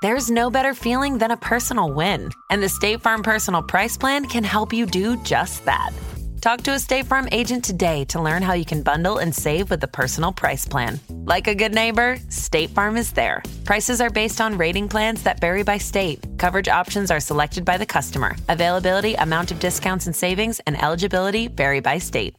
There's no better feeling than a personal win. And the State Farm Personal Price Plan can help you do just that. Talk to a State Farm agent today to learn how you can bundle and save with the Personal Price Plan. Like a good neighbor, State Farm is there. Prices are based on rating plans that vary by state. Coverage options are selected by the customer. Availability, amount of discounts and savings, and eligibility vary by state.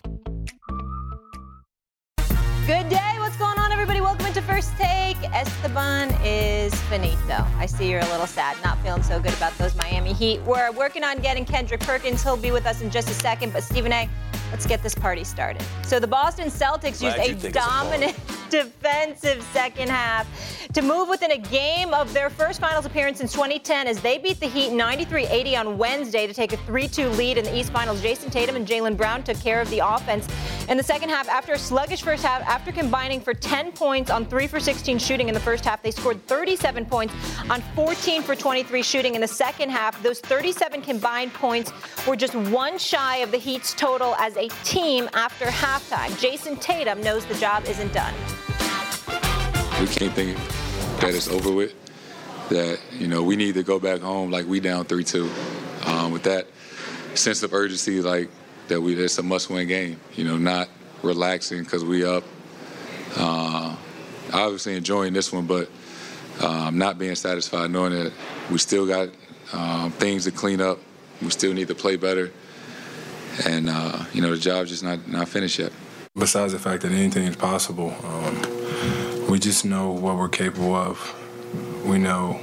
Good day. What's going on, everybody? Welcome into First Take. Esteban is finito. I see you're a little sad, not feeling so good about those Miami Heat. We're working on getting Kendrick Perkins. He'll be with us in just a second. But Stephen A., let's get this party started. So the Boston Celtics used a dominant defensive second half to move within a game of their first finals appearance since 2010 as they beat the Heat 93-80 on Wednesday to take a 3-2 lead in the East Finals. Jason Tatum and Jaylen Brown took care of the offense in the second half after a sluggish first half. After combining for 10 points on 3 for 16 shooting in the first half, they scored 37 points on 14 for 23 shooting in the second half. Those 37 combined points were just one shy of the Heat's total as a team after halftime. Jason Tatum knows the job isn't done. We can't think that it's over with, that, we need to go back home like we down 3-2. With that sense of urgency, like that it's a must-win game, not relaxing because we up. Obviously enjoying this one, but not being satisfied knowing that we still got things to clean up. We still need to play better. And, the job's just not finished yet. Besides the fact that anything is possible, we just know what we're capable of. We know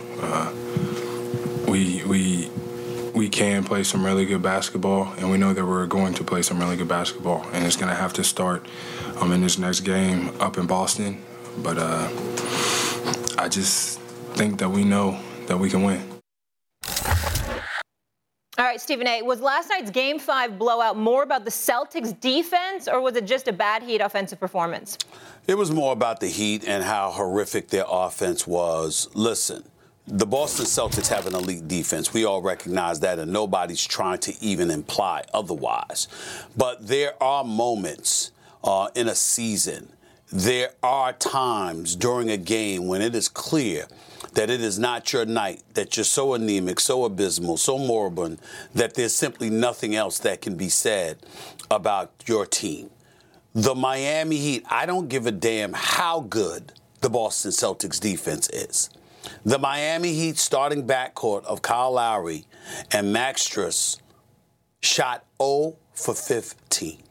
we can play some really good basketball, and we know that we're going to play some really good basketball. And it's going to have to start in this next game up in Boston. But I just think that we know that we can win. All right, Stephen A., was last night's Game 5 blowout more about the Celtics' defense, or was it just a bad Heat offensive performance? It was more about the Heat and how horrific their offense was. Listen, the Boston Celtics have an elite defense. We all recognize that, and nobody's trying to even imply otherwise. But there are moments in a season, there are times during a game when it is clear that it is not your night, that you're so anemic, so abysmal, so moribund, that there's simply nothing else that can be said about your team. The Miami Heat, I don't give a damn how good the Boston Celtics defense is. The Miami Heat starting backcourt of Kyle Lowry and Max Strus shot 0 for 15.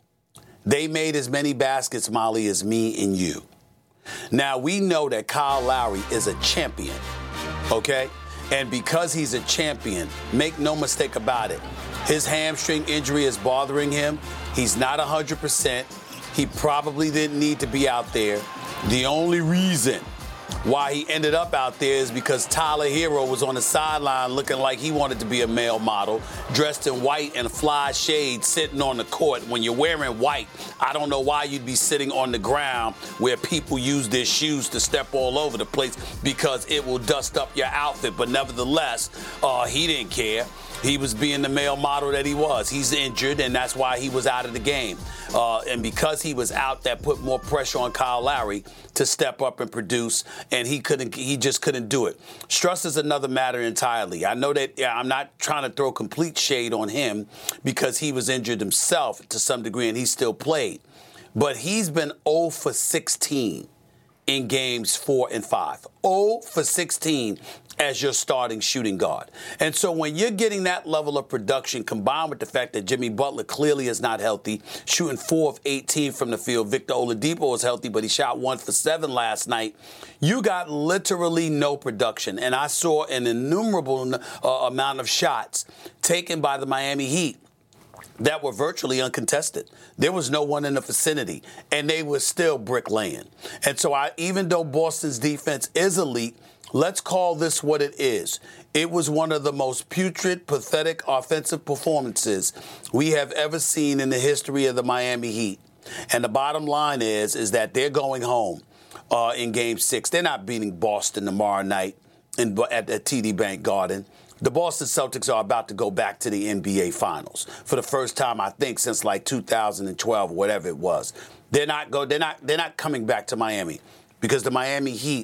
They made as many baskets, Molly, as me and you. Now, we know that Kyle Lowry is a champion, okay? And because he's a champion, make no mistake about it, his hamstring injury is bothering him. He's not 100%. He probably didn't need to be out there. The only reason why he ended up out there is because Tyler Hero was on the sideline looking like he wanted to be a male model, dressed in white and fly shades, sitting on the court. When you're wearing white, I don't know why you'd be sitting on the ground where people use their shoes to step all over the place because it will dust up your outfit. But nevertheless, he didn't care. He was being the male model that he was. He's injured, and that's why he was out of the game. And because he was out, that put more pressure on Kyle Lowry to step up and produce, and he just couldn't do it. Strus is another matter entirely. I know that I'm not trying to throw complete shade on him because he was injured himself to some degree, and he still played. But he's been 0 for 16 in games 4 and 5. 0 for 16 as your starting shooting guard. And so when you're getting that level of production combined with the fact that Jimmy Butler clearly is not healthy, shooting 4 of 18 from the field, Victor Oladipo is healthy, but he shot 1 for 7 last night, you got literally no production. And I saw an innumerable amount of shots taken by the Miami Heat that were virtually uncontested. There was no one in the vicinity, and they were still bricklaying. And so even though Boston's defense is elite, let's call this what it is. It was one of the most putrid, pathetic offensive performances we have ever seen in the history of the Miami Heat. And the bottom line is that they're going home in Game 6. They're not beating Boston tomorrow night at TD Bank Garden. The Boston Celtics are about to go back to the NBA Finals for the first time, I think, since like 2012 or whatever it was. They're not coming back to Miami because the Miami Heat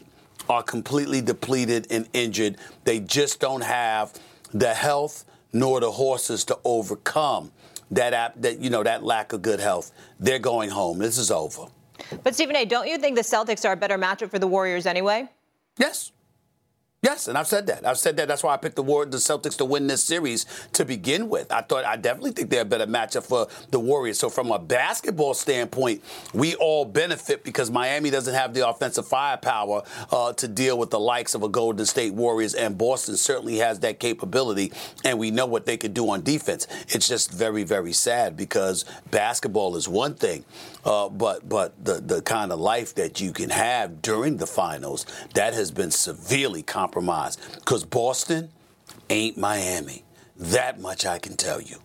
are completely depleted and injured. They just don't have the health nor the horses to overcome that lack of good health. They're going home. This is over. But Stephen A., don't you think the Celtics are a better matchup for the Warriors anyway? Yes. Yes, and I've said that. That's why I picked the Celtics to win this series to begin with. I definitely think they're a better matchup for the Warriors. So from a basketball standpoint, we all benefit because Miami doesn't have the offensive firepower to deal with the likes of a Golden State Warriors, and Boston certainly has that capability, and we know what they could do on defense. It's just very, very sad because basketball is one thing, but the kind of life that you can have during the finals, that has been severely compromised because Boston ain't Miami. That much I can tell you.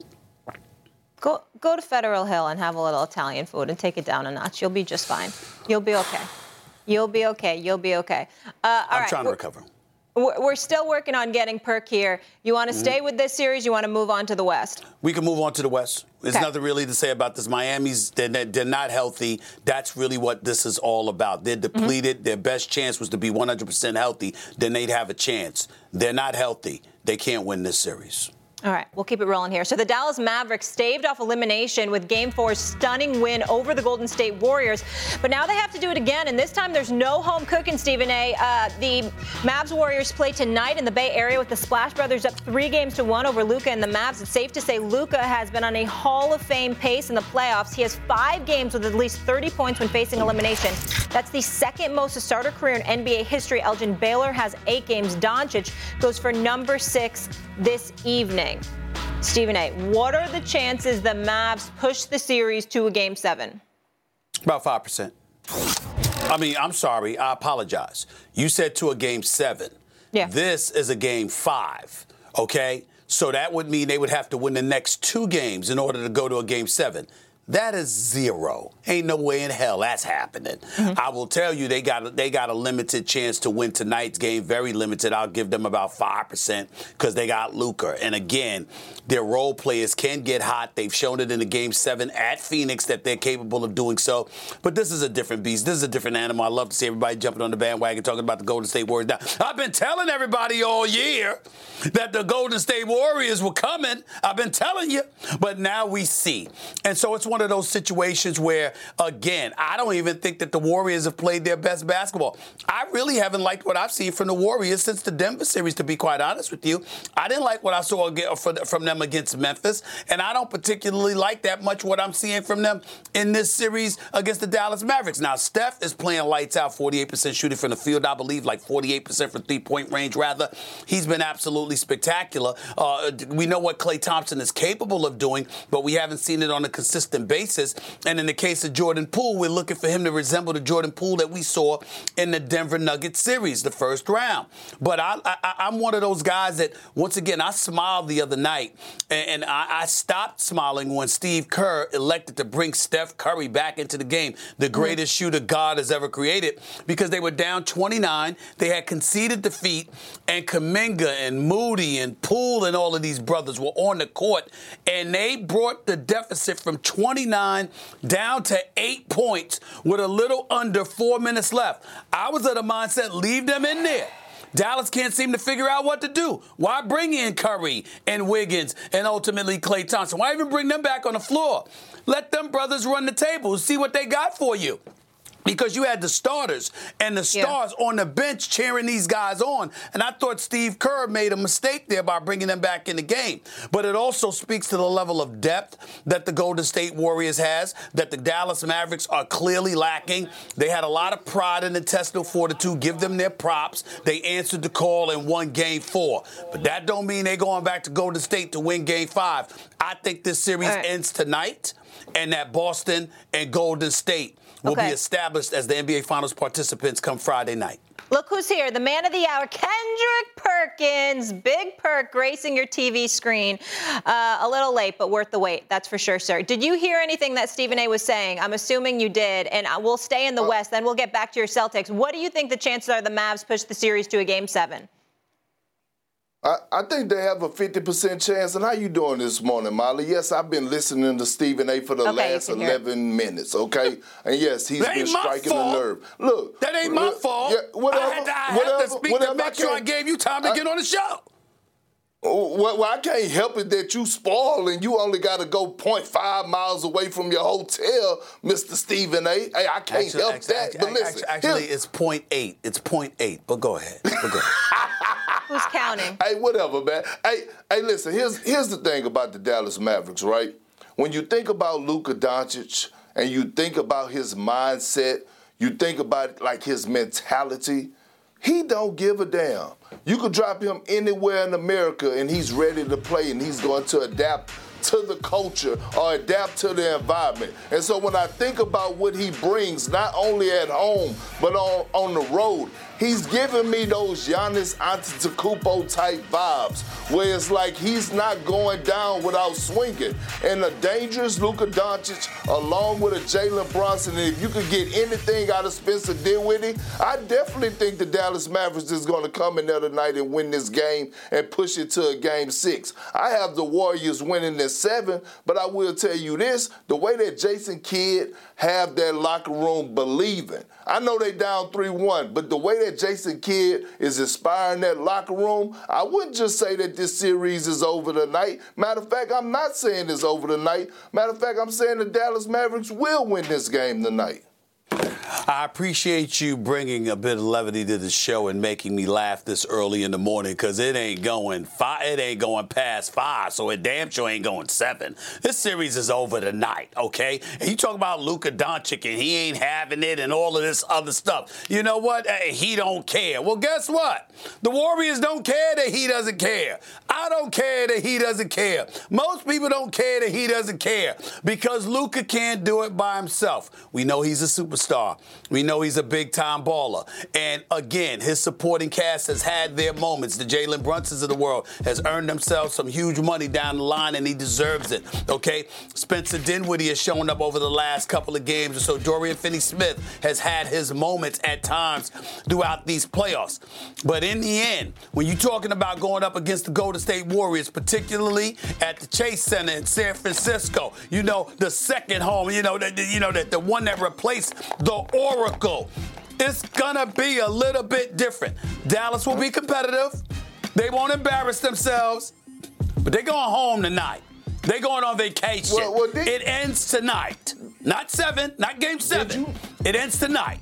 Go to Federal Hill and have a little Italian food and take it down a notch. You'll be just fine. You'll be okay. You'll be okay. I'm trying to recover. We're still working on getting Perk here. You want to stay with this series? You want to move on to the West? We can move on to the West. There's nothing really to say about this. Miami's, they're not healthy. That's really what this is all about. They're depleted. Mm-hmm. Their best chance was to be 100% healthy. Then they'd have a chance. They're not healthy. They can't win this series. All right, we'll keep it rolling here. So the Dallas Mavericks staved off elimination with Game 4's stunning win over the Golden State Warriors. But now they have to do it again, and this time there's no home cooking, Stephen A. The Mavs Warriors play tonight in the Bay Area with the Splash Brothers up 3-1 over Luka and the Mavs. It's safe to say Luka has been on a Hall of Fame pace in the playoffs. He has 5 games with at least 30 points when facing elimination. That's the second most starter career in NBA history. Elgin Baylor has 8 games. Doncic goes for number 6 this evening. Stephen A., what are the chances the Mavs push the series to a Game 7? About 5%. I mean, I'm sorry. I apologize. You said to a Game 7. Yeah. This is a Game 5, okay? So that would mean they would have to win the next 2 games in order to go to a Game 7. That is 0. Ain't no way in hell that's happening. Mm-hmm. I will tell you, they got a limited chance to win tonight's game, very limited. I'll give them about 5% because they got Luka. And again, their role players can get hot. They've shown it in the Game 7 at Phoenix that they're capable of doing so. But this is a different beast. This is a different animal. I love to see everybody jumping on the bandwagon talking about the Golden State Warriors. Now, I've been telling everybody all year that the Golden State Warriors were coming. I've been telling you. But now we see. And so it's one of those situations where, again, I don't even think that the Warriors have played their best basketball. I really haven't liked what I've seen from the Warriors since the Denver series, to be quite honest with you. I didn't like what I saw from them against Memphis, and I don't particularly like that much what I'm seeing from them in this series against the Dallas Mavericks. Now, Steph is playing lights out, 48% shooting from the field, I believe, like 48% from three-point range, rather. He's been absolutely spectacular. We know what Klay Thompson is capable of doing, but we haven't seen it on a consistent basis. And in the case of Jordan Poole, we're looking for him to resemble the Jordan Poole that we saw in the Denver Nuggets series, the first round. But I'm one of those guys that, once again, I smiled the other night, and I stopped smiling when Steve Kerr elected to bring Steph Curry back into the game, the greatest shooter God has ever created, because they were down 29. They had conceded defeat, and Kuminga and Moody and Poole and all of these brothers were on the court, and they brought the deficit from 29 down to 8 points with a little under 4 minutes left. I was of the mindset, leave them in there. Dallas can't seem to figure out what to do. Why bring in Curry and Wiggins and ultimately Klay Thompson? Why even bring them back on the floor? Let them brothers run the table, see what they got for you. Because you had the starters and the stars on the bench cheering these guys on. And I thought Steve Kerr made a mistake there by bringing them back in the game. But it also speaks to the level of depth that the Golden State Warriors has, that the Dallas Mavericks are clearly lacking. They had a lot of pride and intestinal fortitude. Give them their props. They answered the call and won Game 4. But that don't mean they're going back to Golden State to win Game 5. I think this series ends tonight, and that Boston and Golden State will be established as the NBA Finals participants come Friday night. Look who's here, the man of the hour, Kendrick Perkins. Big Perk gracing your TV screen. A little late, but worth the wait. That's for sure, sir. Did you hear anything that Stephen A. was saying? I'm assuming you did. And we'll stay in the West, then we'll get back to your Celtics. What do you think the chances are the Mavs push the series to a Game 7? I think they have a 50% chance. And how you doing this morning, Molly? Yes, I've been listening to Stephen A. for the last 11 minutes, okay? And yes, he's been striking a nerve. Look. That ain't my fault. Yeah, whatever, I had to speak to make sure I gave you time to get on the show. Well, I can't help it that you spoil and you only got to go 0.5 miles away from your hotel, Mr. Stephen A. Hey, I can't help that. But listen. Actually, it's 0.8. It's 0.8. But go ahead. Who's counting? Hey, whatever, man. Hey, listen, here's the thing about the Dallas Mavericks, right? When you think about Luka Doncic and you think about his mindset, you think about like his mentality, he don't give a damn. You could drop him anywhere in America and he's ready to play and he's going to adapt to the culture or adapt to the environment. And so when I think about what he brings, not only at home, but on the road, he's giving me those Giannis Antetokounmpo type vibes where it's like he's not going down without swinging. And a dangerous Luka Doncic along with a Jalen Brunson, and if you could get anything out of Spencer Dinwiddie, I definitely think the Dallas Mavericks is going to come in there tonight and win this game and push it to a game 6. I have the Warriors winning in 7, but I will tell you this, the way that Jason Kidd have that locker room believing. I know they down 3-1, but the way that Jason Kidd is inspiring that locker room, I wouldn't just say that this series is over tonight. Matter of fact, I'm not saying it's over tonight. Matter of fact, I'm saying the Dallas Mavericks will win this game tonight. I appreciate you bringing a bit of levity to the show and making me laugh this early in the morning because it ain't going past 5, so it damn sure ain't going 7. This series is over tonight, okay? And you talk about Luka Doncic and he ain't having it and all of this other stuff. You know what? He don't care. Well, guess what? The Warriors don't care that he doesn't care. I don't care that he doesn't care. Most people don't care that he doesn't care because Luka can't do it by himself. We know he's a superstar. We know he's a big-time baller. And, again, his supporting cast has had their moments. The Jalen Brunsons of the world has earned themselves some huge money down the line, and he deserves it, okay? Spencer Dinwiddie has shown up over the last couple of games, and so Dorian Finney-Smith has had his moments at times throughout these playoffs. But in the end, when you're talking about going up against the Golden State Warriors, particularly at the Chase Center in San Francisco, you know, the second home, the one that replaced the Oracle. It's going to be a little bit different. Dallas will be competitive. They won't embarrass themselves. But they're going home tonight. They're going on vacation. It ends tonight. Not 7, not game 7. It ends tonight.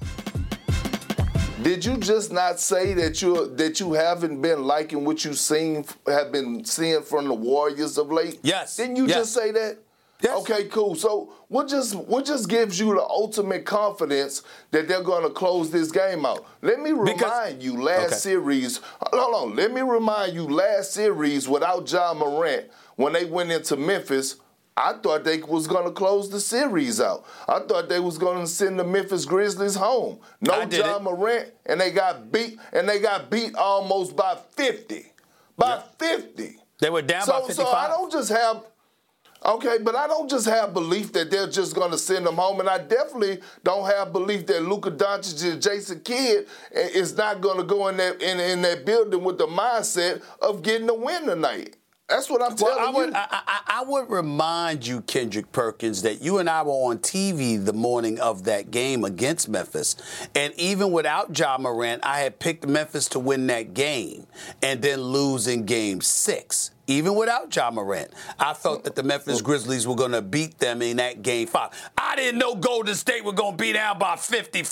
Did you just not say that you haven't been liking what you have been seeing from the Warriors of late? Yes. Didn't you just say that? Yes. Okay, cool. So what just gives you the ultimate confidence that they're going to close this game out? Let me remind you last series. Hold on. Let me remind you last series without Ja Morant when they went into Memphis. I thought they was going to close the series out. I thought they was going to send the Memphis Grizzlies home. No Ja Morant, and they got beat. And they got beat almost by 50. By 50. They were down by 55. So I don't just have. Okay, but I don't just have belief that they're just going to send them home, and I definitely don't have belief that Luka Doncic and Jason Kidd is not going to go in that building with the mindset of getting a win tonight. That's what I'm telling you. I would remind you, Kendrick Perkins, that you and I were on TV the morning of that game against Memphis. And even without Ja Morant, I had picked Memphis to win that game and then lose in game 6. Even without Ja Morant, I felt that the Memphis Grizzlies were going to beat them in that game 5. I didn't know Golden State were going to be down by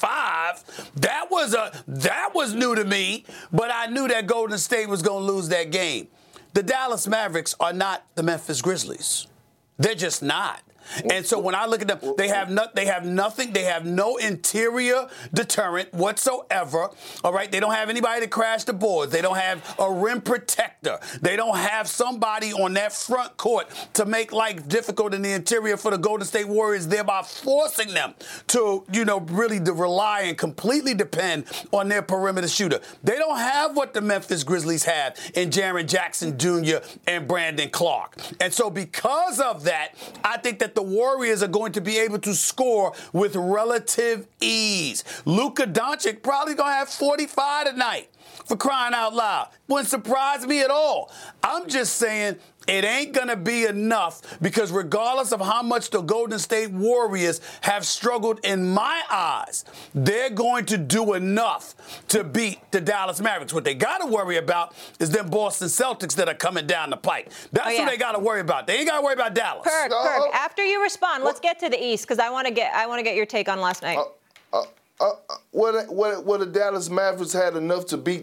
55. That was new to me, but I knew that Golden State was going to lose that game. The Dallas Mavericks are not the Memphis Grizzlies. They're just not. And so when I look at them, they have nothing. They have no interior deterrent whatsoever. All right. They don't have anybody to crash the boards. They don't have a rim protector. They don't have somebody on that front court to make life difficult in the interior for the Golden State Warriors, thereby forcing them to, really to rely and completely depend on their perimeter shooter. They don't have what the Memphis Grizzlies have in Jaren Jackson Jr. and Brandon Clark. And so because of that, I think that the Warriors are going to be able to score with relative ease. Luka Doncic probably going to have 45 tonight. for crying out loud. Wouldn't surprise me at all. I'm just saying it ain't going to be enough because regardless of how much the Golden State Warriors have struggled in my eyes, they're going to do enough to beat the Dallas Mavericks. What they got to worry about is them Boston Celtics that are coming down the pike. That's what they got to worry about. They ain't got to worry about Dallas. Kirk, after you respond, let's get to the East because I want to get your take on last night. What the Dallas Mavericks had enough to beat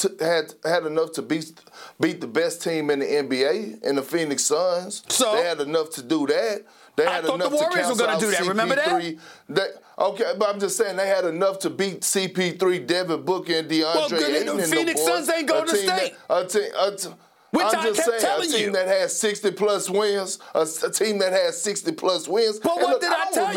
beat the best team in the NBA, in the Phoenix Suns. So they had enough to do that. They had thought enough the Warriors were going to do that. Remember that? Okay, but I'm just saying they had enough to beat CP3, Devin Booker, and DeAndre Ayton. Phoenix Suns ain't Golden State. I'm just saying, a team that has 60-plus wins, a team that has 60-plus wins. But what did I tell you?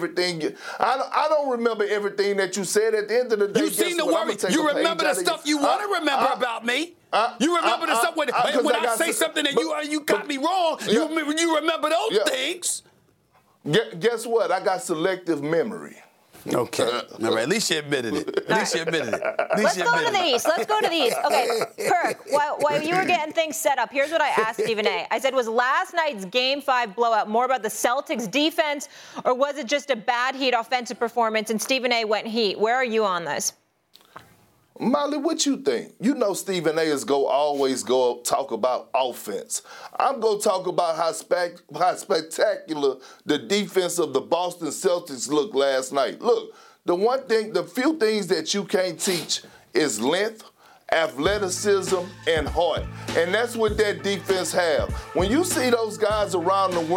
I don't remember everything that you said at the end of the day. You seen the worry. You remember the stuff you want to remember about me. You remember the stuff when I say something and you got me wrong. You remember those things. Guess what? I got selective memory. Okay. All right. At least you admitted it. Let's go to the East. Okay, Kirk, while you were getting things set up, here's what I asked Stephen A. I said, was last night's Game 5 blowout more about the Celtics' defense, or was it just a bad Heat offensive performance? And Stephen A went Heat. Where are you on this? Molly, what you think? You know Stephen A is always talk about offense. I'm going to talk about how spectacular the defense of the Boston Celtics looked last night. Look, the few things that you can't teach is length, athleticism, and heart. And that's what that defense have. When you see those guys around the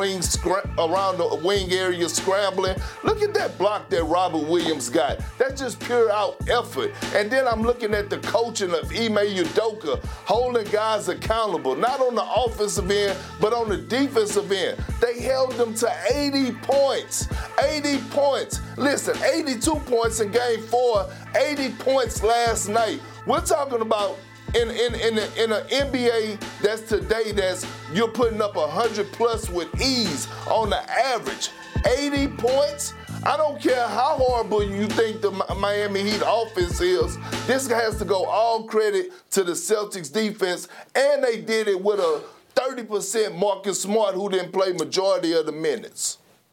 wing area scrambling, look at that block that Robert Williams got. That's just pure out effort. And then I'm looking at the coaching of Ime Udoka, holding guys accountable, not on the offensive end, but on the defensive end. They held them to 80 points. 80 points. Listen, 82 points in Game 4, 80 points last night. We're talking about in an NBA that's you're putting up 100+ with ease on the average. 80 points? I don't care how horrible you think the Miami Heat offense is. This has to go all credit to the Celtics defense, and they did it with a 30% Marcus Smart who didn't play majority of the minutes.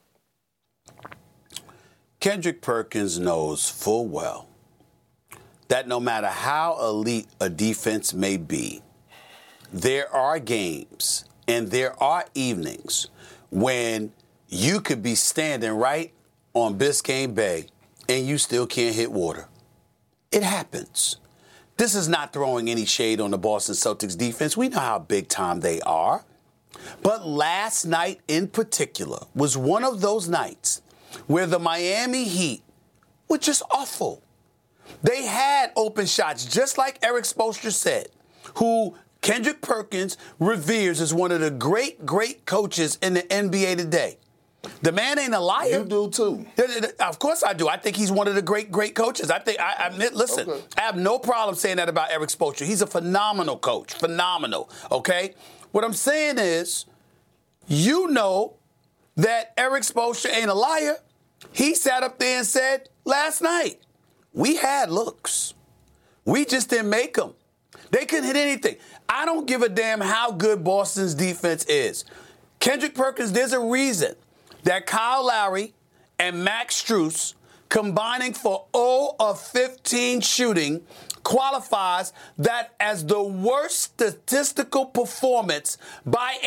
Kendrick Perkins knows full well that no matter how elite a defense may be, there are games and there are evenings when you could be standing right on Biscayne Bay and you still can't hit water. It happens. This is not throwing any shade on the Boston Celtics defense. We know how big time they are. But last night in particular was one of those nights where the Miami Heat were just awful. They had open shots, just like Eric Spoelstra said, who Kendrick Perkins reveres as one of the great, great coaches in the NBA today. The man ain't a liar. You do, too. Of course I do. I think he's one of the great, great coaches. Listen, okay. I have no problem saying that about Eric Spoelstra. He's a phenomenal coach. Phenomenal, okay? What I'm saying is, you know that Eric Spoelstra ain't a liar. He sat up there and said last night, we had looks. We just didn't make them. They couldn't hit anything. I don't give a damn how good Boston's defense is. Kendrick Perkins, there's a reason that Kyle Lowry and Max Strus combining for 0 of 15 shooting qualifies that as the worst statistical performance by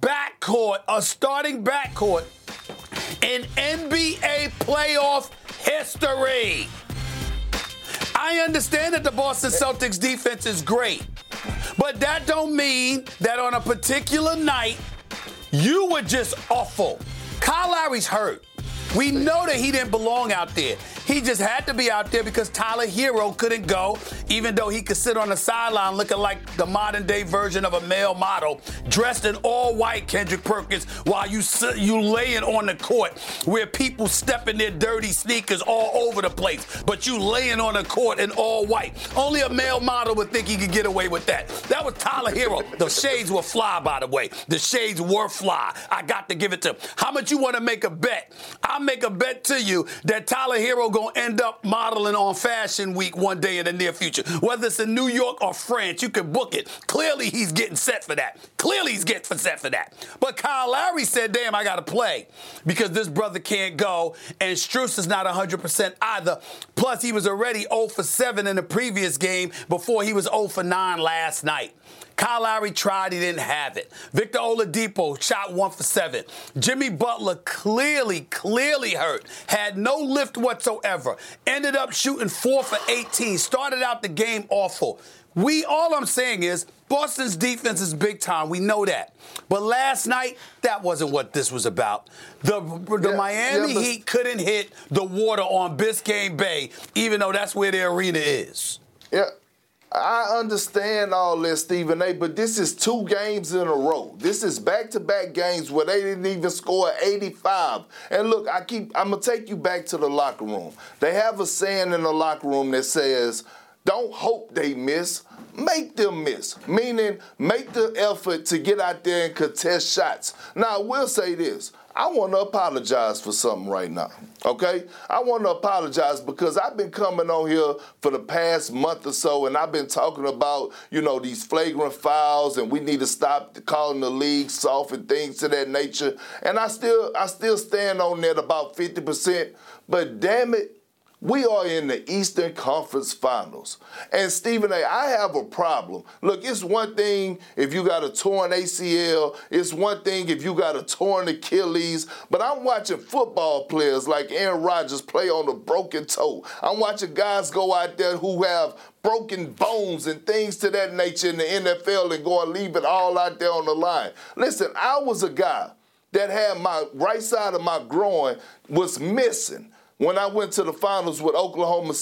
a starting backcourt in NBA playoff history. I understand that the Boston Celtics defense is great, but that don't mean that on a particular night, you were just awful. Kyle Lowry's hurt. We know that he didn't belong out there. He just had to be out there because Tyler Hero couldn't go, even though he could sit on the sideline looking like the modern-day version of a male model, dressed in all white, Kendrick Perkins, while you laying on the court where people step in their dirty sneakers all over the place, but you laying on the court in all white. Only a male model would think he could get away with that. That was Tyler Hero. The shades were fly, by the way. The shades were fly. I got to give it to him. How much you want to make a bet? I'm make a bet to you that Tyler Hero going to end up modeling on Fashion Week one day in the near future. Whether it's in New York or France, you can book it. Clearly, he's getting set for that. But Kyle Lowry said, damn, I got to play because this brother can't go, and Strus is not 100% either. Plus, he was already 0 for 7 in the previous game before he was 0 for 9 last night. Kyle Lowry tried, he didn't have it. Victor Oladipo shot 1 for 7. Jimmy Butler clearly hurt. Had no lift whatsoever. Ended up shooting 4 for 18. Started out the game awful. All I'm saying is Boston's defense is big time. We know that. But last night, that wasn't what this was about. The Miami Heat couldn't hit the water on Biscayne Bay, even though that's where the arena is. Yeah. I understand all that, Stephen A., but this is 2 games in a row. This is back-to-back games where they didn't even score 85. And look, I'm going to take you back to the locker room. They have a saying in the locker room that says, don't hope they miss, make them miss. Meaning, make the effort to get out there and contest shots. Now, I will say this. I want to apologize for something right now, okay? I want to apologize because I've been coming on here for the past month or so, and I've been talking about, these flagrant fouls, and we need to stop calling the league soft and things of that nature. And I still stand on that about 50%. But damn it, we are in the Eastern Conference Finals. And, Stephen A., I have a problem. Look, it's one thing if you got a torn ACL. It's one thing if you got a torn Achilles. But I'm watching football players like Aaron Rodgers play on a broken toe. I'm watching guys go out there who have broken bones and things to that nature in the NFL and go and leave it all out there on the line. Listen, I was a guy that had my right side of my groin was missing when I went to the finals with the Oklahoma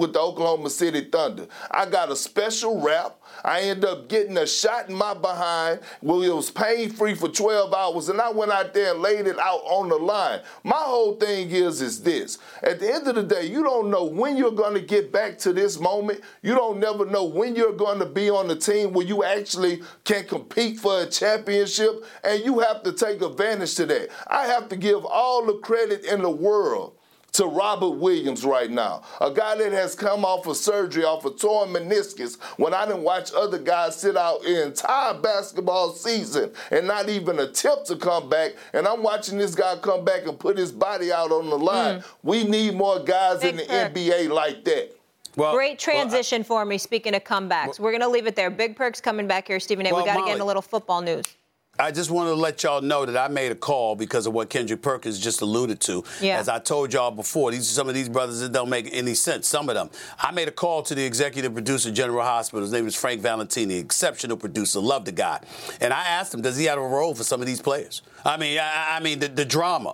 City Thunder. I got a special wrap. I ended up getting a shot in my behind. Well, it was pain-free for 12 hours, and I went out there and laid it out on the line. My whole thing is this. At the end of the day, you don't know when you're going to get back to this moment. You don't never know when you're going to be on the team where you actually can compete for a championship, and you have to take advantage to that. I have to give all the credit in the world to Robert Williams right now, a guy that has come off of surgery, off a torn meniscus, when I didn't watch other guys sit out an entire basketball season and not even attempt to come back, and I'm watching this guy come back and put his body out on the line. We need more guys in the NBA like that. Well, great transition for me, speaking of comebacks. We're going to leave it there. Big Perk's coming back here, Stephen A. We got to get in a little football news. I just wanted to let y'all know that I made a call because of what Kendrick Perkins just alluded to. Yeah. As I told y'all before, some of these brothers that don't make any sense, some of them. I made a call to the executive producer of General Hospital. His name is Frank Valentini, exceptional producer, love the guy. And I asked him, does he have a role for some of these players? I mean, the drama,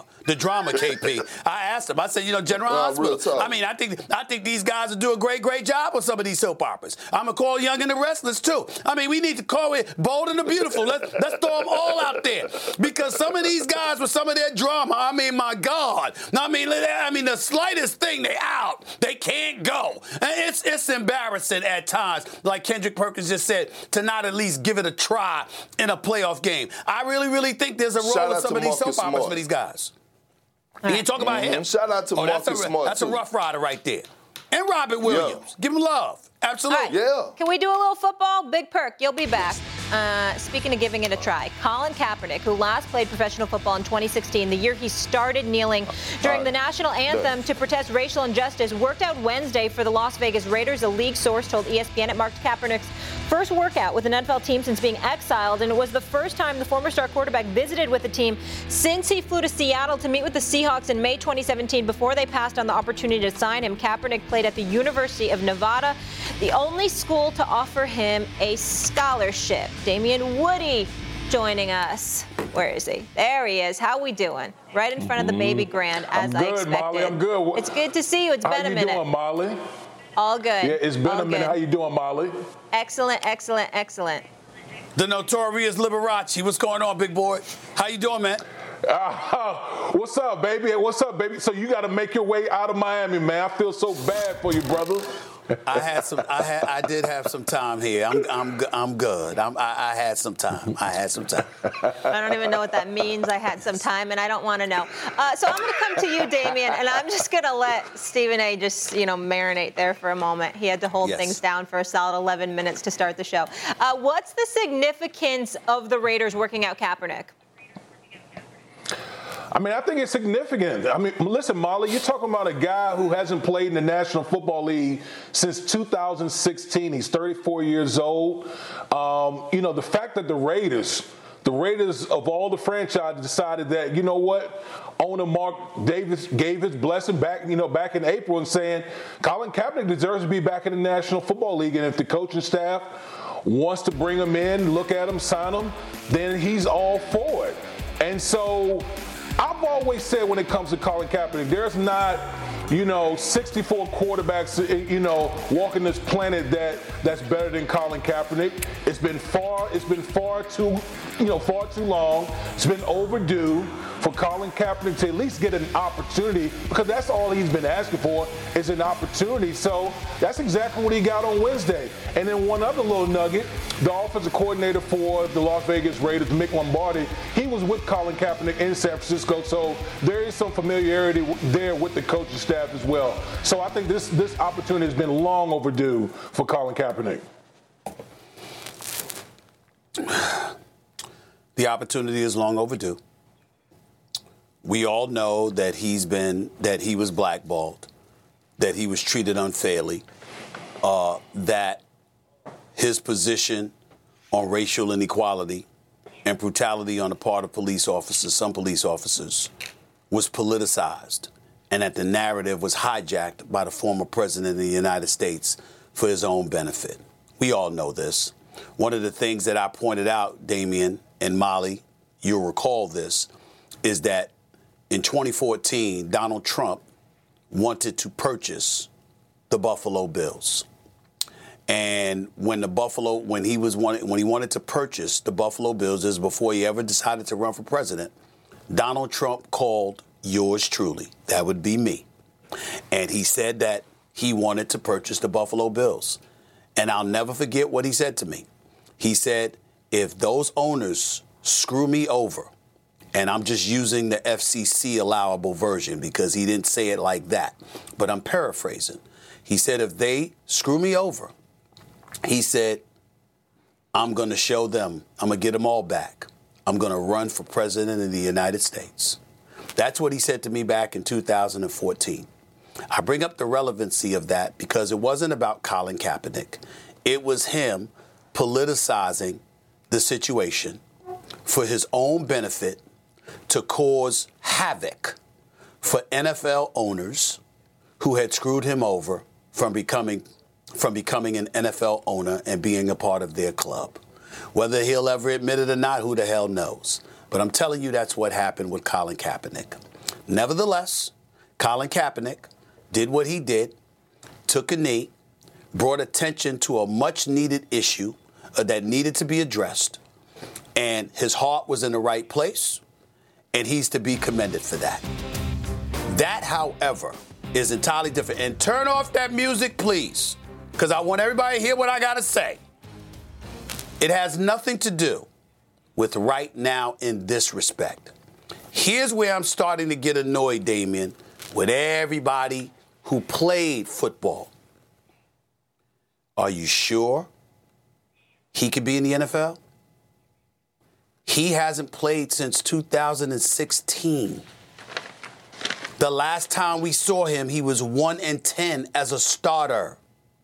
KP. I asked him. I said, General Hospital. I think these guys will do a great job on some of these soap operas. I'm gonna call Young and the Restless too. We need to call it Bold and the Beautiful. Let's throw them all out there because some of these guys with some of their drama. My God. The slightest thing they out. They can't go. And it's embarrassing at times, like Kendrick Perkins just said, to not at least give it a try in a playoff game. I really think there's a role in some of these soap operas for these guys. You ain't talking about him. Shout out to Marcus Smart. That's a Rough Rider right there. And Robert Williams. Give him love. Absolutely. Right. Yeah. Can we do a little football? Big Perk, you'll be back. Speaking of giving it a try, Colin Kaepernick, who last played professional football in 2016, the year he started kneeling during the national anthem to protest racial injustice, worked out Wednesday for the Las Vegas Raiders. A league source told ESPN it marked Kaepernick's first workout with an NFL team since being exiled, and it was the first time the former star quarterback visited with the team since he flew to Seattle to meet with the Seahawks in May 2017 before they passed on the opportunity to sign him. Kaepernick played at the University of Nevada, the only school to offer him a scholarship. Damian Woody joining us. Where is he? There he is. How we doing? Right in front of the baby grand, as I expected. Molly, I'm good. It's good to see you. It's been a minute. How you doing, Molly? All good. Yeah, it's been a minute. How you doing, Molly? Excellent. The notorious Liberace. What's going on, big boy? How you doing, man? What's up, baby? So you got to make your way out of Miami, man. I feel so bad for you, brother. I did have some time here. I'm good. I had some time. I don't even know what that means. I had some time, and I don't want to know. So I'm going to come to you, Damien, and I'm just going to let Stephen A. just marinate there for a moment. He had to hold things down for a solid 11 minutes to start the show. What's the significance of the Raiders working out Kaepernick? I mean, I think it's significant. I mean, listen, Molly, you're talking about a guy who hasn't played in the National Football League since 2016. He's 34 years old. The fact that the Raiders of all the franchises decided that, you know what, owner Mark Davis gave his blessing back in April and saying Colin Kaepernick deserves to be back in the National Football League. And if the coaching staff wants to bring him in, look at him, sign him, then he's all for it. And so I've always said when it comes to Colin Kaepernick, there's not, 64 quarterbacks, walking this planet that's better than Colin Kaepernick. It's been far too long. It's been overdue for Colin Kaepernick to at least get an opportunity, because that's all he's been asking for is an opportunity. So that's exactly what he got on Wednesday. And then one other little nugget, the offensive coordinator for the Las Vegas Raiders, Mick Lombardi, he was with Colin Kaepernick in San Francisco. So there is some familiarity there with the coaching staff as well. So I think this opportunity has been long overdue for Colin Kaepernick. The opportunity is long overdue. We all know that he was blackballed, that he was treated unfairly, that his position on racial inequality and brutality on the part of some police officers, was politicized, and that the narrative was hijacked by the former president of the United States for his own benefit. We all know this. One of the things that I pointed out, Damien and Molly, you'll recall this, is that in 2014, Donald Trump wanted to purchase the Buffalo Bills. And when he wanted to purchase the Buffalo Bills, this is before he ever decided to run for president, Donald Trump called yours truly, that would be me. And he said that he wanted to purchase the Buffalo Bills. And I'll never forget what he said to me. He said, if those owners screw me over, and I'm just using the FCC allowable version because he didn't say it like that, but I'm paraphrasing. He said, if they screw me over, he said, I'm going to show them, I'm going to get them all back. I'm going to run for president of the United States. That's what he said to me back in 2014. I bring up the relevancy of that because it wasn't about Colin Kaepernick. It was him politicizing the situation for his own benefit to cause havoc for NFL owners who had screwed him over from becoming an NFL owner and being a part of their club. Whether he'll ever admit it or not, who the hell knows? But I'm telling you, that's what happened with Colin Kaepernick. Nevertheless, Colin Kaepernick did what he did, took a knee, brought attention to a much-needed issue that needed to be addressed, and his heart was in the right place, and he's to be commended for that. That, however, is entirely different. And turn off that music, please, because I want everybody to hear what I got to say. It has nothing to do with right now in this respect. Here's where I'm starting to get annoyed, Damien, with everybody who played football. Are you sure he could be in the NFL? He hasn't played since 2016. The last time we saw him, he was 1-10 as a starter.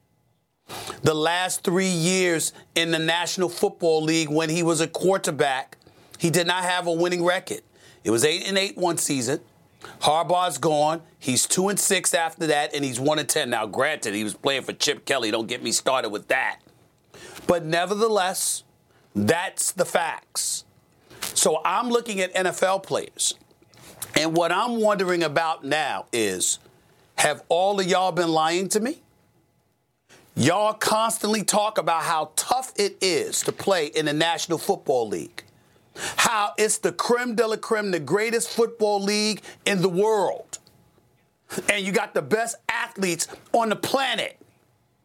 The last 3 years in the National Football League when he was a quarterback, he did not have a winning record. It was 8-8 one season. Harbaugh's gone. He's 2-6 after that, and he's 1-10. Now, granted, he was playing for Chip Kelly. Don't get me started with that. But nevertheless, that's the facts. So I'm looking at NFL players. And what I'm wondering about now is, have all of y'all been lying to me? Y'all constantly talk about how tough it is to play in the National Football League. How it's the creme de la creme, the greatest football league in the world. And you got the best athletes on the planet.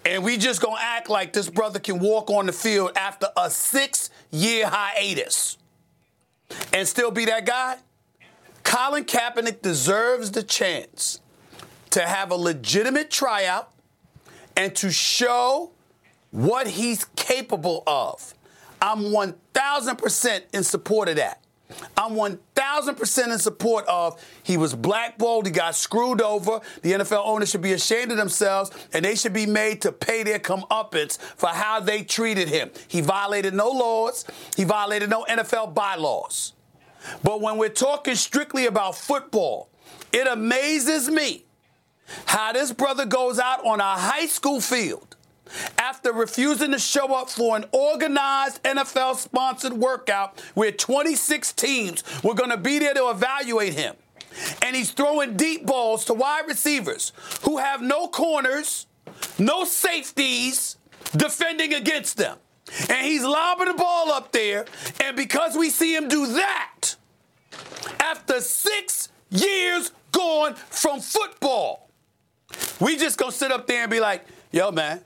And we just going to act like this brother can walk on the field after a 6-year hiatus and still be that guy? Colin Kaepernick deserves the chance to have a legitimate tryout and to show what he's capable of. I'm 1,000% in support of that. I'm 1,000% in support of he was blackballed, he got screwed over. The NFL owners should be ashamed of themselves, and they should be made to pay their comeuppance for how they treated him. He violated no laws. He violated no NFL bylaws. But when we're talking strictly about football, it amazes me how this brother goes out on a high school field after refusing to show up for an organized NFL-sponsored workout where 26 teams were going to be there to evaluate him. And he's throwing deep balls to wide receivers who have no corners, no safeties defending against them. And he's lobbing the ball up there, and because we see him do that, after 6 years gone from football, we just going to sit up there and be like, yo, man,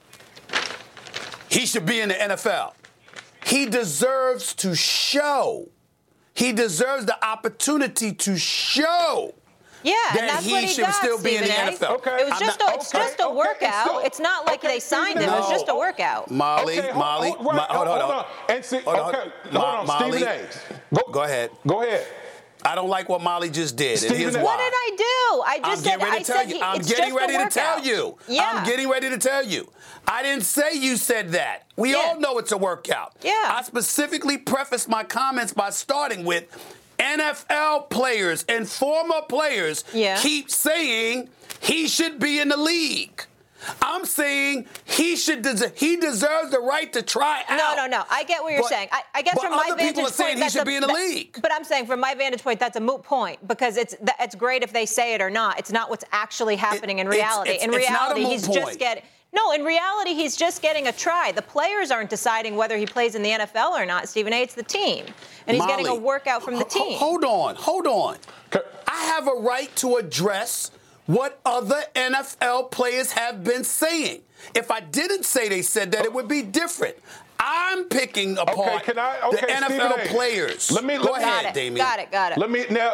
he should be in the NFL. He deserves to show. He deserves the opportunity to show and that's he what he should got, still be in the NFL. Okay. It was just a workout. So, it's not like they signed him. It was just a workout. Molly. Hold on. And see, hold on. Molly, Stephen A. Go ahead. Go ahead. I don't like what Molly just did. Stephen And here's A. why. What did I do? I just said I'm getting ready to tell you. Yeah. I'm getting ready to tell you. I didn't say you said that. We all know it's a workout. Yeah. I specifically prefaced my comments by starting with NFL players and former players keep saying he should be in the league. I'm saying he deserves the right to try out. No. I get what you're saying. I guess from my vantage point, people are saying he should be in the league. But I'm saying from my vantage point, that's a moot point because it's great if they say it or not. It's not what's actually happening in reality. In reality, he's just getting. No, in reality, he's just getting a try. The players aren't deciding whether he plays in the NFL or not, Stephen A. It's the team. And he's getting a workout from the team. Hold on. I have a right to address what other NFL players have been saying. If I didn't say they said that, it would be different. I'm picking apart the NFL players. Go ahead, Damien. Got it. Let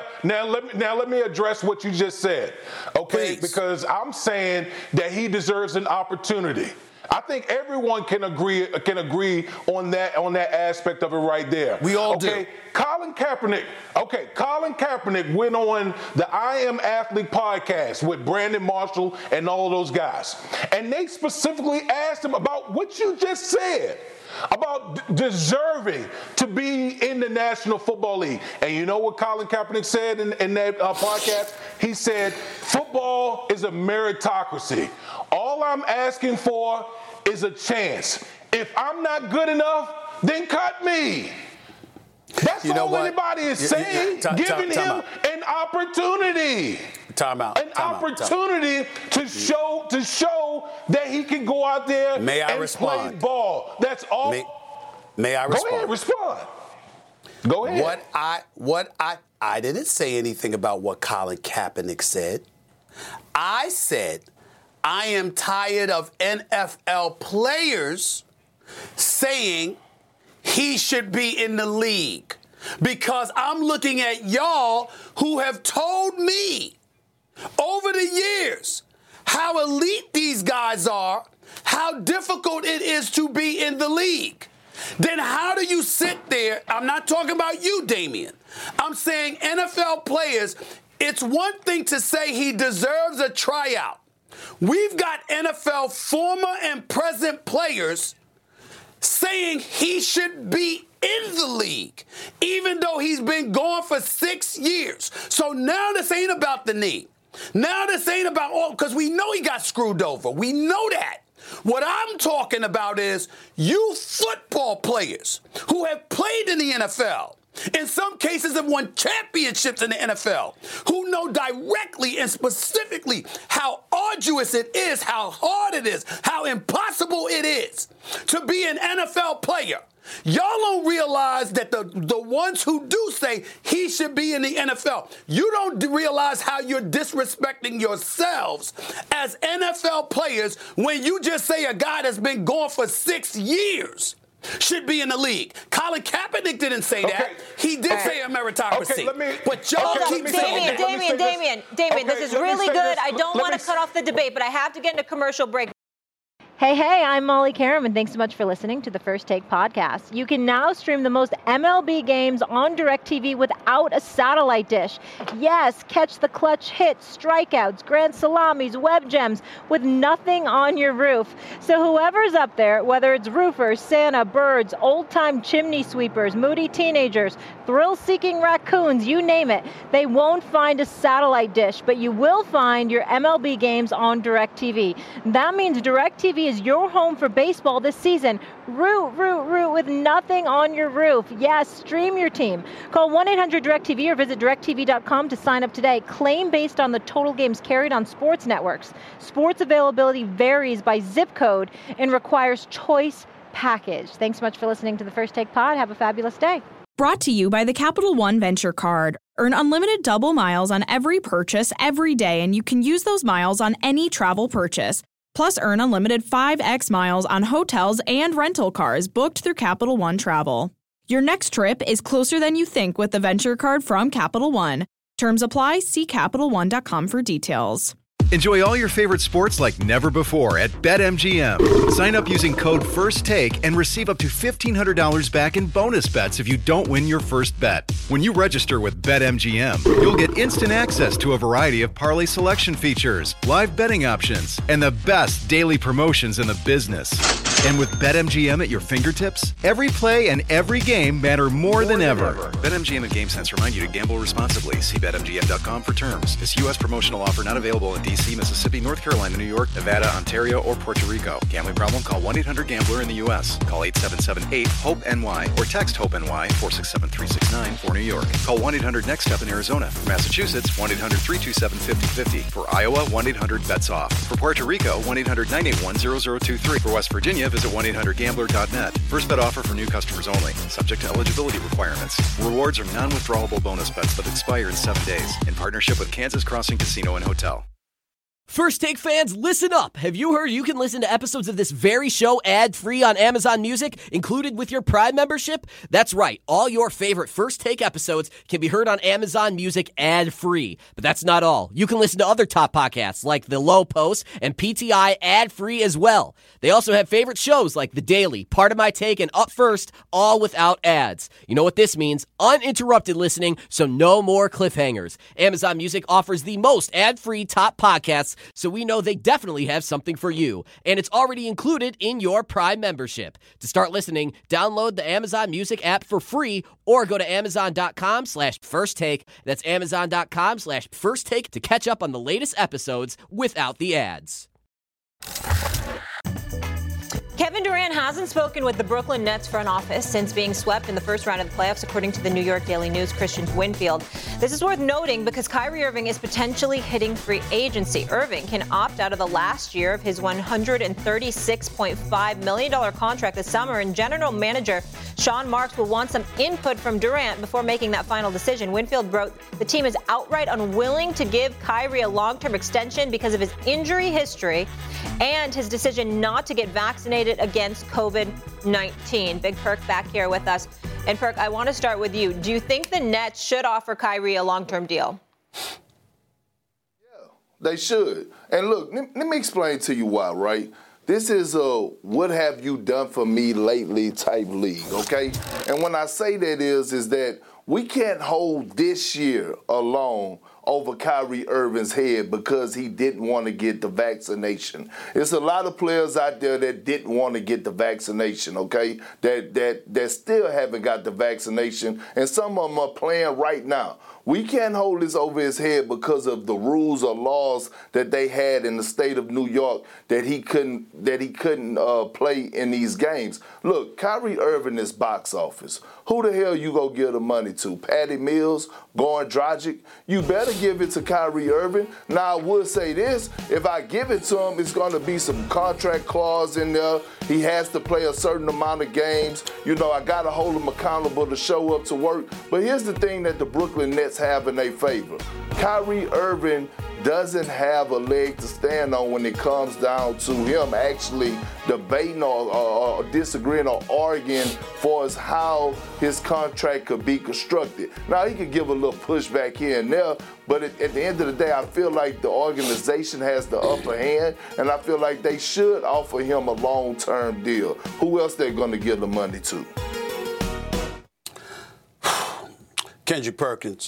me address what you just said. Okay, Please. Because I'm saying that he deserves an opportunity. I think everyone can agree on that aspect of it right there. We all do. Colin Kaepernick went on the I Am Athlete podcast with Brandon Marshall and all those guys. And they specifically asked him about what you just said, about deserving to be in the National Football League. And you know what Colin Kaepernick said in that podcast? He said, football is a meritocracy. All I'm asking for is a chance. If I'm not good enough, then cut me. That's all anybody is saying, giving him an opportunity. Time out. An opportunity to show that he can go out there and play ball. That's all. May I respond? Go ahead, respond. Go ahead. I didn't say anything about what Colin Kaepernick said. I said I am tired of NFL players saying he should be in the league because I'm looking at y'all who have told me over the years how elite these guys are, how difficult it is to be in the league. Then how do you sit there? I'm not talking about you, Damien. I'm saying NFL players, it's one thing to say he deserves a tryout. We've got NFL former and present players saying he should be in the league, even though he's been gone for 6 years. So now this ain't about the knee. Now this ain't about because we know he got screwed over. We know that. What I'm talking about is you football players who have played in the NFL, in some cases have won championships in the NFL, who know directly and specifically how arduous it is, how hard it is, how impossible it is to be an NFL player. Y'all don't realize that the ones who do say he should be in the NFL, you don't realize how you're disrespecting yourselves as NFL players when you just say a guy that's been gone for 6 years should be in the league. Colin Kaepernick didn't say that. He did say a meritocracy. But y'all keep saying that. Damien, this is really good. I don't want to cut off the debate, but I have to get into commercial break. Hey, I'm Molly Karam, and thanks so much for listening to the First Take podcast. You can now stream the most MLB games on DirecTV without a satellite dish. Yes, catch the clutch hits, strikeouts, grand salamis, web gems with nothing on your roof. So whoever's up there, whether it's roofers, Santa, birds, old-time chimney sweepers, moody teenagers, thrill-seeking raccoons, you name it, they won't find a satellite dish, but you will find your MLB games on DirecTV. That means DirecTV is your home for baseball this season. Root with nothing on your roof. Yes, stream your team. Call 1-800-DirecTV or visit DirecTV.com to sign up today. Claim based on the total games carried on sports networks. Sports availability varies by zip code and requires choice package. Thanks so much for listening to the First Take Pod. Have a fabulous day. Brought to you by the Capital One Venture Card. Earn unlimited double miles on every purchase every day, and you can use those miles on any travel purchase. Plus, earn unlimited 5x miles on hotels and rental cars booked through Capital One Travel. Your next trip is closer than you think with the Venture Card from Capital One. Terms apply. See CapitalOne.com for details. Enjoy all your favorite sports like never before at BetMGM. Sign up using code FIRSTTAKE and receive up to $1,500 back in bonus bets if you don't win your first bet. When you register with BetMGM, you'll get instant access to a variety of parlay selection features, live betting options, and the best daily promotions in the business. And with BetMGM at your fingertips, every play and every game matter more than ever. BetMGM and GameSense remind you to gamble responsibly. See BetMGM.com for terms. This U.S. promotional offer not available in D.C., Mississippi, North Carolina, New York, Nevada, Ontario, or Puerto Rico. Gambling problem? Call 1-800-GAMBLER in the U.S. Call 877-8-HOPE-NY or text HOPE-NY 467-369 for New York. Call 1-800-NEXT-STEP in Arizona. For Massachusetts, 1-800-327-5050. For Iowa, 1-800-BETS-OFF. For Puerto Rico, 1-800-981-0023. For West Virginia, visit 1-800-GAMBLER.net. First bet offer for new customers only. Subject to eligibility requirements. Rewards are non-withdrawable bonus bets that expire in 7 days. In partnership with Kansas Crossing Casino and Hotel. First Take fans, listen up. Have you heard you can listen to episodes of this very show ad-free on Amazon Music, included with your Prime membership? That's right. All your favorite First Take episodes can be heard on Amazon Music ad-free. But that's not all. You can listen to other top podcasts like The Low Post and PTI ad-free as well. They also have favorite shows like The Daily, Part of My Take, and Up First, all without ads. You know what this means? Uninterrupted listening, so no more cliffhangers. Amazon Music offers the most ad-free top podcasts, so we know they definitely have something for you. And it's already included in your Prime membership. To start listening, download the Amazon Music app for free or go to Amazon.com/firsttake. That's Amazon.com/firsttake to catch up on the latest episodes without the ads. Kevin Durant hasn't spoken with the Brooklyn Nets front office since being swept in the first round of the playoffs, according to the New York Daily News' Christian Winfield. This is worth noting because Kyrie Irving is potentially hitting free agency. Irving can opt out of the last year of his $136.5 million contract this summer, and general manager Sean Marks will want some input from Durant before making that final decision. Winfield wrote, the team is outright unwilling to give Kyrie a long-term extension because of his injury history and his decision not to get vaccinated against COVID-19. Big Perk back here with us. And Perk, I want to start with you. Do you think the Nets should offer Kyrie a long-term deal? Yeah, they should. And look, let me explain to you why, right? This is a what have you done for me lately type league, okay? And when I say that is that we can't hold this year alone over Kyrie Irving's head because he didn't want to get the vaccination. There's a lot of players out there that didn't want to get the vaccination, okay? That still haven't got the vaccination, and some of them are playing right now. We can't hold this over his head because of the rules or laws that they had in the state of New York that he couldn't play in these games. Look, Kyrie Irving is box office. Who the hell you go give the money to? Patty Mills, Goran Dragic? You better give it to Kyrie Irving. Now, I would say this. If I give it to him, it's going to be some contract clause in there. He has to play a certain amount of games. You know, I got to hold him accountable to show up to work. But here's the thing that the Brooklyn Nets have in their favor. Kyrie Irving doesn't have a leg to stand on when it comes down to him actually debating or disagreeing or arguing for as how his contract could be constructed. Now, he could give a little pushback here and there, but at the end of the day, I feel like the organization has the upper hand, and I feel like they should offer him a long-term deal. Who else they're going to give the money to? Kendrick Perkins,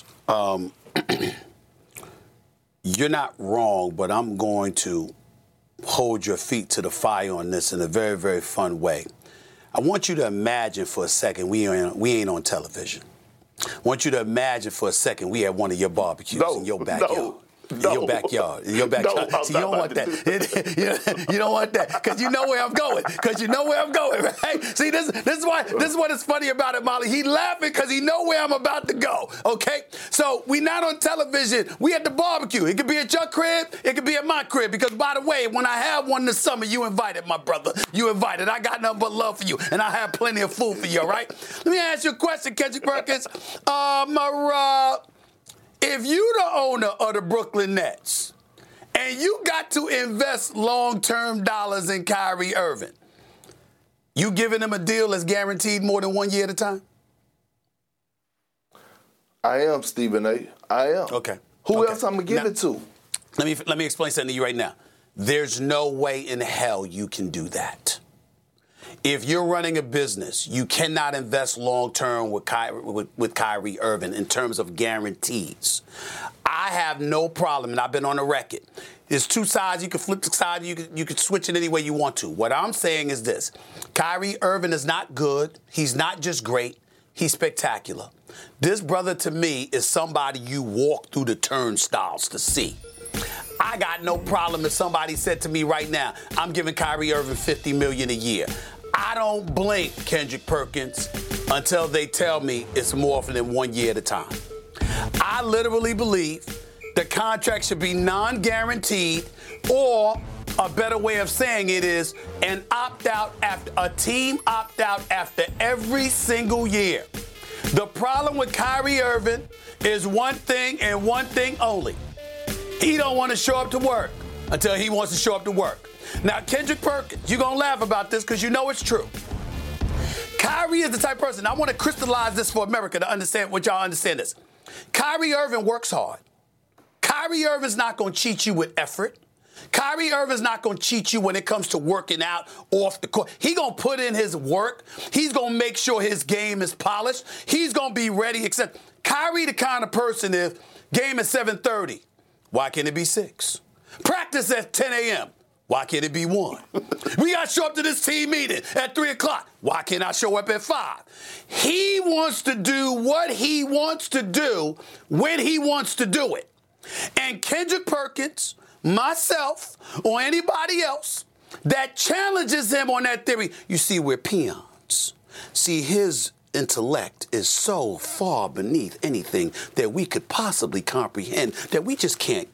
you're not wrong, but I'm going to hold your feet to the fire on this in a very, very fun way. I want you to imagine for a second we ain't on television. I want you to imagine for a second we at one of your barbecues in your backyard. In your backyard. See, you don't want that. You don't want that because you know where I'm going. Right? See, this is what is funny about it, Molly. He laughing because he know where I'm about to go. Okay, so we not on television. We at the barbecue. It could be at your crib. It could be at my crib. Because by the way, when I have one this summer, you invited, my brother. You invited. I got nothing but love for you, and I have plenty of food for you. All right. Let me ask you a question, Kendrick Perkins. If you the owner of the Brooklyn Nets and you got to invest long-term dollars in Kyrie Irving, you giving him a deal that's guaranteed more than 1 year at a time? I am, Stephen A. I am. Okay. Who else I'm going to give it to? Let me explain something to you right now. There's no way in hell you can do that. If you're running a business, you cannot invest long-term with Kyrie Irving in terms of guarantees. I have no problem, and I've been on the record. There's two sides. You can flip the side. You can switch it any way you want to. What I'm saying is this. Kyrie Irving is not good. He's not just great. He's spectacular. This brother, to me, is somebody you walk through the turnstiles to see. I got no problem if somebody said to me right now, I'm giving Kyrie Irving $50 million a year. I don't blink, Kendrick Perkins, until they tell me it's more than 1 year at a time. I literally believe the contract should be non-guaranteed, or a better way of saying it is an opt-out after a team opt-out after every single year. The problem with Kyrie Irving is one thing and one thing only. He don't want to show up to work until he wants to show up to work. Now, Kendrick Perkins, you're going to laugh about this because you know it's true. Kyrie is the type of person, I want to crystallize this for America to understand what y'all understand this. Kyrie Irving works hard. Kyrie Irving's not going to cheat you with effort. Kyrie Irving's not going to cheat you when it comes to working out off the court. He's going to put in his work. He's going to make sure his game is polished. He's going to be ready. Except Kyrie the kind of person, if game is 7:30, why can't it be 6? Practice at 10 a.m. Why can't it be 1? We got to show up to this team meeting at 3 o'clock. Why can't I show up at 5? He wants to do what he wants to do when he wants to do it. And Kendrick Perkins, myself, or anybody else that challenges him on that theory, you see, we're peons. See, his intellect is so far beneath anything that we could possibly comprehend that we just can't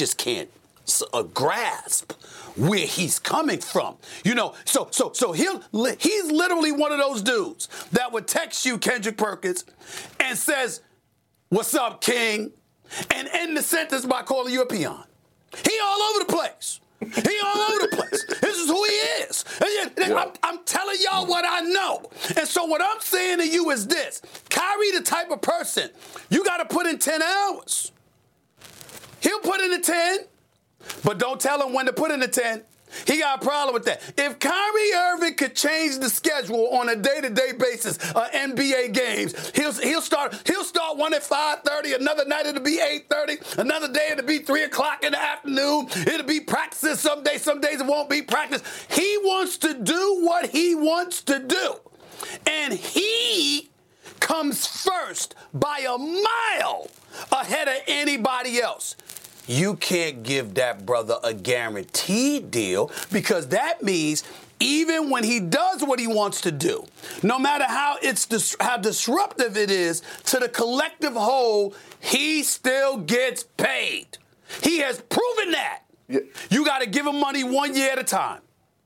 grasp where he's coming from. You know, so he's literally one of those dudes that would text you, Kendrick Perkins, and says, "What's up, King?" and end the sentence by calling you a peon. He all over the place. This is who he is. I'm telling y'all what I know. And so what I'm saying to you is this. Kyrie the type of person, you got to put in 10 hours. He'll put in the 10, but don't tell him when to put in the 10. He got a problem with that. If Kyrie Irving could change the schedule on a day-to-day basis of NBA games, he'll start one at 5:30, another night it'll be 8:30, another day it'll be 3 o'clock in the afternoon. It'll be practices some days it won't be practice. He wants to do what he wants to do. And he comes first by a mile ahead of anybody else. You can't give that brother a guaranteed deal because that means even when he does what he wants to do, no matter how disruptive it is to the collective whole, he still gets paid. He has proven that. Yeah. You got to give him money 1 year at a time.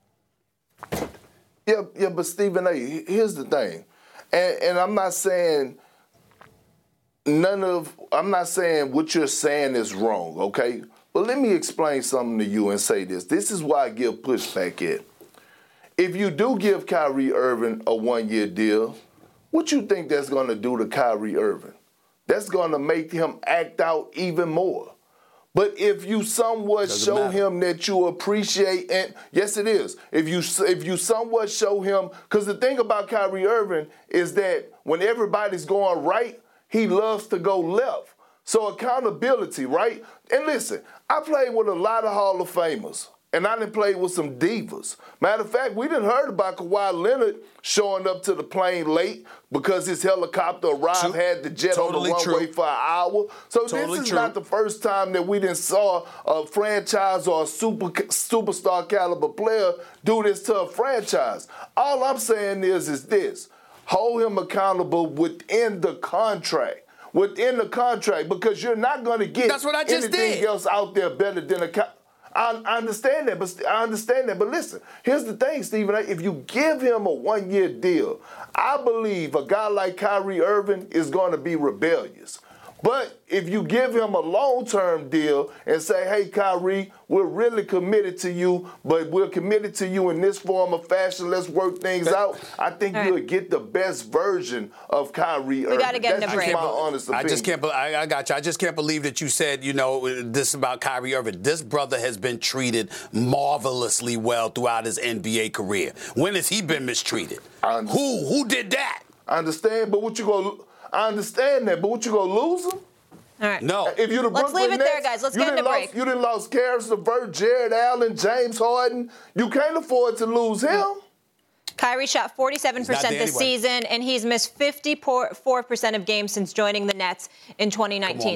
Yeah, but Stephen A., here's the thing. And I'm not saying I'm not saying what you're saying is wrong, okay? But let me explain something to you and say this. This is why I give pushback at. If you do give Kyrie Irving a 1 year deal, what you think that's going to do to Kyrie Irving? That's going to make him act out even more. But if you somewhat show him that you appreciate, and yes, it is. If you somewhat show him, because the thing about Kyrie Irving is that when everybody's going right, he loves to go left. So accountability, right? And listen, I played with a lot of Hall of Famers, and I done played with some divas. Matter of fact, we done heard about Kawhi Leonard showing up to the plane late because his helicopter arrived, had the jet on the runway for an hour. So this is not the first time that we done saw a franchise or a superstar caliber player do this to a franchise. All I'm saying is this. Hold him accountable within the contract. Within the contract, because you're not going to get anything else out there better than I understand that, but listen, here's the thing, Stephen A. If you give him a 1 year deal, I believe a guy like Kyrie Irving is going to be rebellious. But if you give him a long-term deal and say, hey, Kyrie, we're really committed to you, but we're committed to you in this form of fashion, let's work things out, I think you'll get the best version of Kyrie Irving. We got to get in a break. That's my honest opinion. I got you. I just can't believe that you said, this about Kyrie Irving. This brother has been treated marvelously well throughout his NBA career. When has he been mistreated? Who did that? I understand, but I understand that, but what you gonna lose him? All right. No. If you're the Let's Brooklyn leave it there, guys. Let's get into break. You done lost Karis LeVert, Jared Allen, James Harden. You can't afford to lose him. Kyrie shot 47% this season, and he's missed 54% of games since joining the Nets in 2019.